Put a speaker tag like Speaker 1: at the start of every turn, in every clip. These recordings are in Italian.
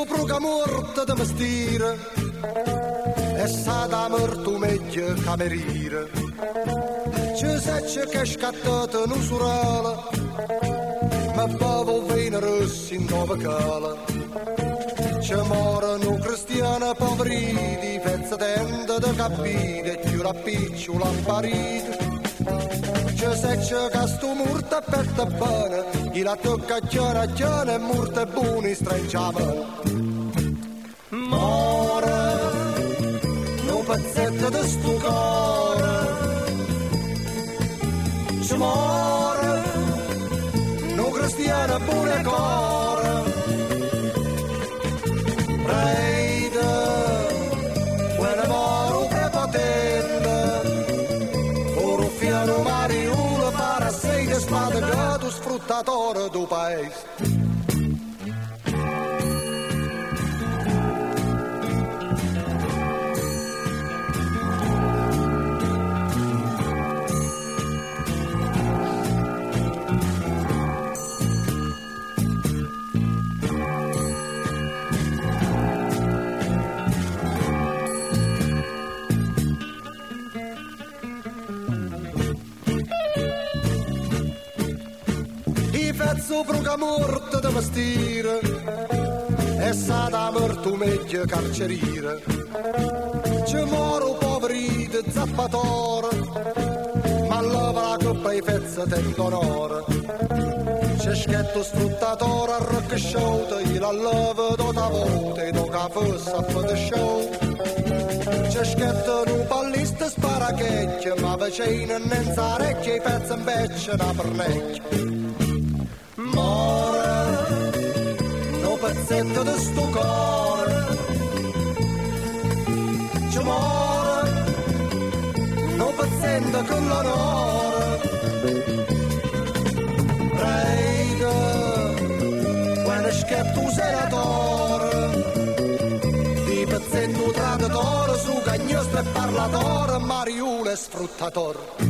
Speaker 1: sopra che morta da mestiere, è stata morto meglio cameriere. Ci secce che è scattata in usurale, ma bevo vino rosso in dove cala. Ci morano cristiani poveri, pezzi tende da capire, più rappiccio l'amparito. Ci secce che sto morto è petto bene, chi la tocca a chiara e morto è buoni streggiava. More, un pezzetto di sto cuore, ci muore, un cristiano buone cuore. Prede, buona moro prepotente, oro fiano mariulo para sei de spada gato sfruttatore do paese. Sopra che morta da mestiere, è stata morto meglio carceriere. Ci moro poveri di zappatore, ma lava la coppa i pezzi d'onore. C'è schetto struttatore a rock show, la lava da volta e da caffè a fare show. C'è schetto un pallista sparachecchio, ma vicino non sarecchio i pezzi invece da pernecchio. More, un pezzetto di sto cuore, ci muore, un pezzetto con l'onore. Prega, quando schietto senatore, di pezzetto traditore, su cagnosto e parlatore, mariulo e sfruttatore.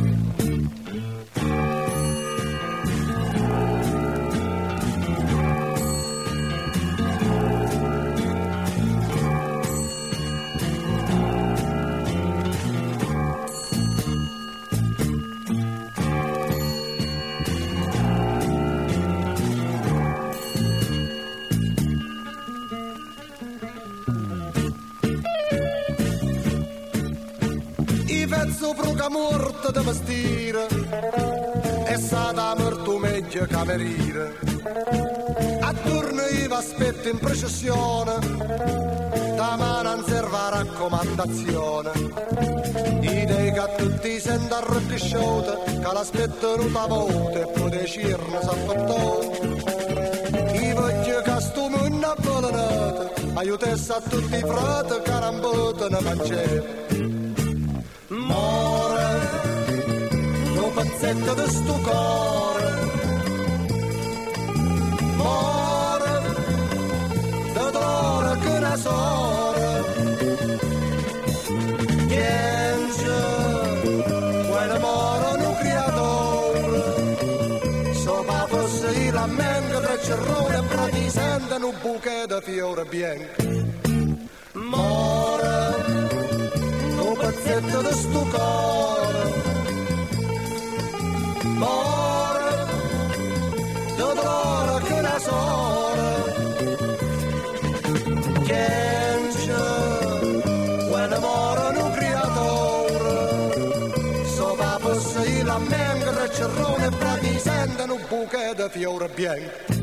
Speaker 1: Sopra che morta da mestiere, è stata morto meglio cameriere. Attorno io aspetto in processione, da mano non serve a raccomandazione. Idee che tutti sento arrocchisciute, che l'aspettano da volta e poi decirne s'affattò. Io voglio che sto mondo avvelenate, aiutasse a tutti i frati che non potano mangiare. More, un pezzetto di sto cuore, more, da dolore che ne sore. Pienge, quando muore un creatore, sopra fosse la mente del cerrone, e prati sentono un bouquet di fiori bianchi. More, un pezzetto di sto cuore, more, da dolore che ne sore. Pienge, quando muore un creatore, sopra fosse la mente del cerrone, e prati sentono un bouquet di fiori bianchi.